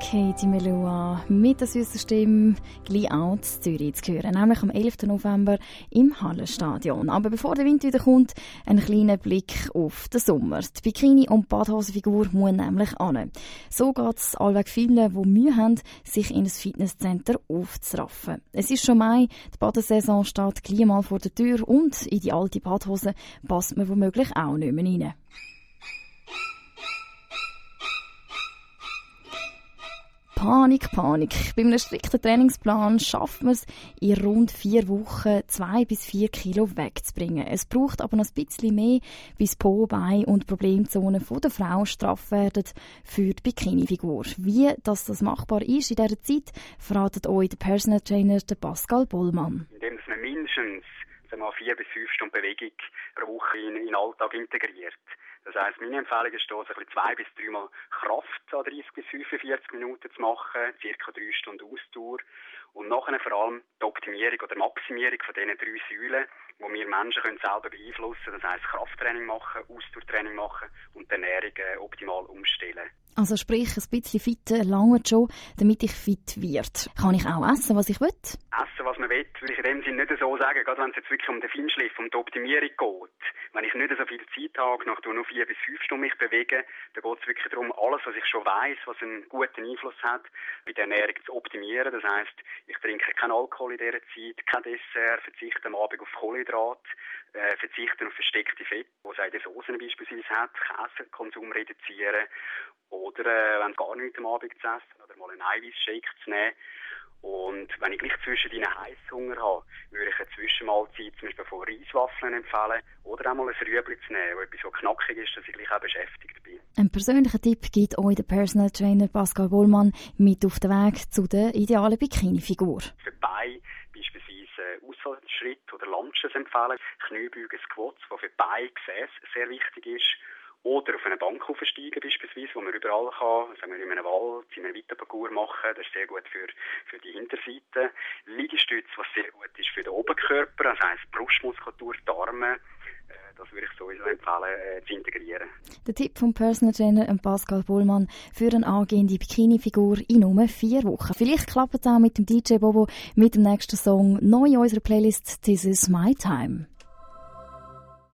Katie Melua mit der süßen Stimme gleich auch in Zürich zu hören, nämlich am 11. November im Hallenstadion. Aber bevor der Wind wieder kommt, ein kleiner Blick auf den Sommer. Die Bikini- und Badhosenfigur muss nämlich an. So geht es allweg vielen, die Mühe haben, sich in ein Fitnesscenter aufzuraffen. Es ist schon Mai, die Badesaison steht gleich mal vor der Tür und in die alte Badhose passt man womöglich auch nicht mehr rein. Panik, Panik. Bei einem strikten Trainingsplan schafft man es, in rund 4 Wochen 2 bis 4 Kilo wegzubringen. Es braucht aber noch ein bisschen mehr, bis Po, Bein und Problemzonen der Frau straff werden für die Bikini-Figur. Wie das machbar ist in dieser Zeit, verratet euch der Personal Trainer Pascal Bollmann. Indem man mindestens 4 bis 5 Stunden Bewegung pro Woche in den Alltag integriert. Das heisst, meine Empfehlung ist, 2 bis 3 Mal Kraft an 30 bis 45 Minuten zu machen, ca. 3 Stunden Ausdauer. Und nachher vor allem die Optimierung oder Maximierung von diesen 3 Säulen, die wir Menschen selber beeinflussen können. Das heisst, Krafttraining machen, Ausdauertraining machen und die Ernährung optimal umstellen. Also sprich, ein bisschen fit langt schon, damit ich fit werde. Kann ich auch essen, was ich will? Essen, was man will, würde ich in dem Sinne nicht so sagen. Gerade wenn es jetzt wirklich um den Feinschliff, um die Optimierung geht. Wenn ich nicht so viel Zeit habe, nach nur 4 bis 5 Stunden mich bewege, dann geht es wirklich darum, alles, was ich schon weiss, was einen guten Einfluss hat, bei der Ernährung zu optimieren. Das heisst, ich trinke keinen Alkohol in dieser Zeit, kein Dessert, verzichte am Abend auf Kohlenhydrat, verzichte auf versteckte Fette, die es auch in den Soßen beispielsweise hat, Käsekonsum reduzieren oder wenn es gar nichts am Abend zu essen oder mal einen Eiweißshake zu nehmen. Und wenn ich gleich zwischendrin Heisshunger habe, würde ich eine Zwischenmahlzeit zum Beispiel von Reiswaffeln empfehlen oder auch mal ein Rüebli zu nehmen, wo etwas so knackig ist, dass ich gleich auch beschäftigt bin. Ein persönlicher Tipp gibt euch der Personal Trainer Pascal Bollmann mit auf den Weg zu der idealen Bikini-Figur. Für die Beine beispielsweise Ausfallschritt oder Lunges empfehlen, Kniebeugen, Squats, was für die Beine, Gesäß sehr wichtig ist. Oder auf eine Bank aufsteigen beispielsweise, wo man überall kann, sagen wir in einem Wald, in einem Weiterparcours machen, das ist sehr gut für die Hinterseite. Liegestütze, was sehr gut ist für den Oberkörper, das heisst Brustmuskulatur, die Arme, das würde ich sowieso empfehlen, zu integrieren. Der Tipp vom Personal Trainer Pascal Bollmann für eine angehende Bikini-Figur in nur 4 Wochen. Vielleicht klappt es auch mit dem DJ Bobo mit dem nächsten Song neu in unserer Playlist «This is my time».